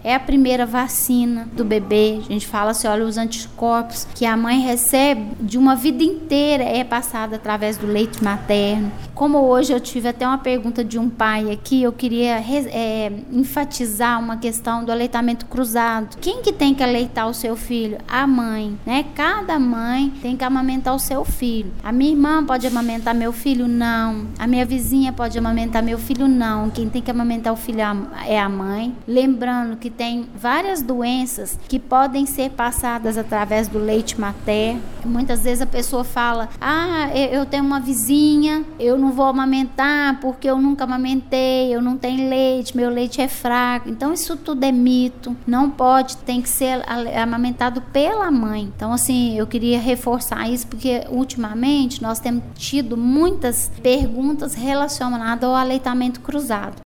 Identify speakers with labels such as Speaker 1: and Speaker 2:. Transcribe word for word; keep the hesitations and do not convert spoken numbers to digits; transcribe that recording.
Speaker 1: é a primeira vacina do bebê. A gente fala assim, olha, os anticorpos que a mãe recebe de uma vida inteira é passada através do leite materno. Como hoje eu tive até uma pergunta de um pai aqui, eu queria é, enfatizar uma questão do aleitamento cruzado. Quem que tem que aleitar o seu filho? A mãe, né? Cada mãe tem que amamentar o seu filho. A minha irmã pode amamentar meu filho? Não. A minha vizinha pode amamentar meu filho? Não. Quem tem que amamentar o filho é a mãe. Lembrando que tem várias doenças que podem ser passadas através do leite materno. Muitas vezes a pessoa fala, ah, eu tenho uma vizinha, eu não vou amamentar porque eu nunca amamentei, eu não tenho leite, meu leite é fraco. Então isso tudo é mito, não pode, tem que ser amamentado pela mãe. Então assim, eu queria reforçar isso porque ultimamente nós temos tido muitas perguntas relacionadas ao aleitamento cruzado.